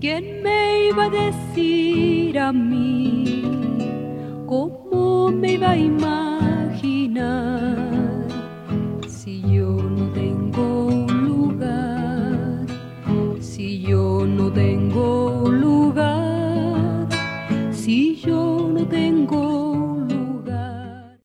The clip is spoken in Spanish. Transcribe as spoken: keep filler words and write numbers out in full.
¿Quién me iba a decir a mí? ¿Cómo me iba a imaginar